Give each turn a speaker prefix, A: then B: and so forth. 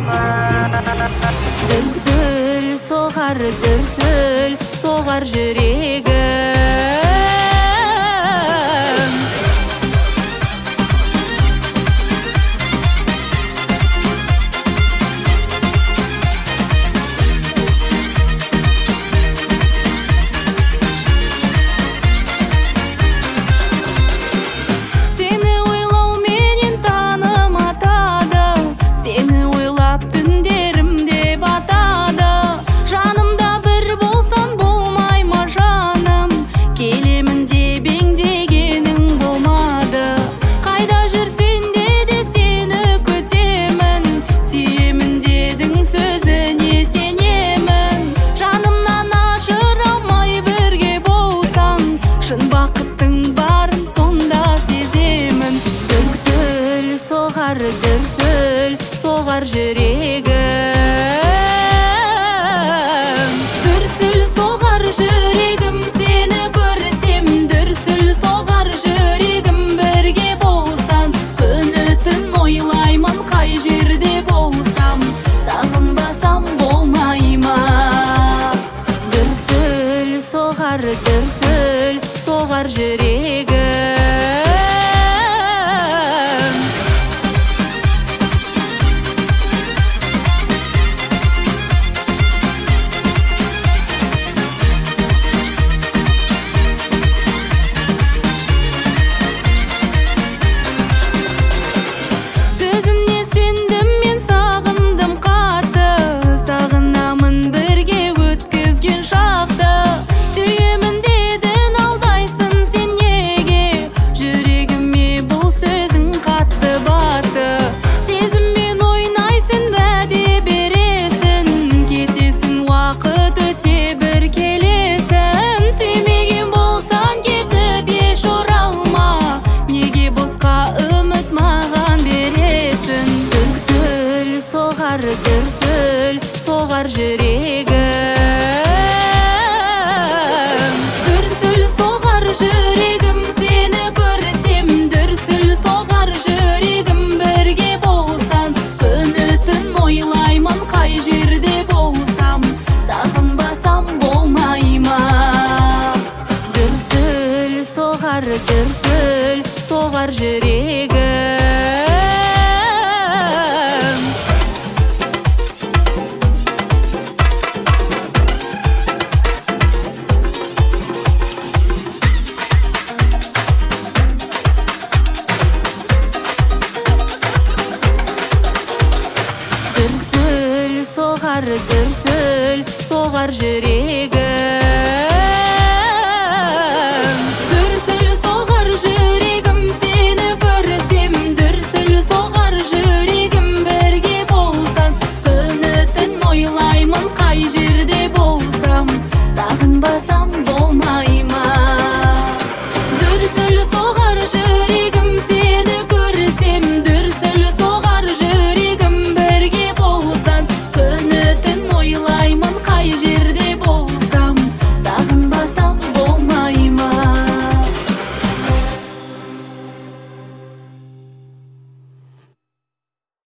A: Дүрсіл соғар жүрегім. Дүрсіл соғар жүрегім. Дүрсіл соғар жүрегім, сені көрсем. Дүрсіл соғар жүрегім, бірге болсан. Күні түн ойлаймын, қай жерде болсам. Сағынбасам болмай ма? Дүрсіл соғар жүрегім. Дүрсіл соғар жүрегім. Дүрсіл соғар жүрегім, сені көрсем. Дүрсіл соғар жүрегім, бірге болсан. Күні түн ойлаймын, қай жерде болсам. Сағынбасам болмай ма? Дүрсіл соғар жүрегім. Дүрсіл соғар жүрегім.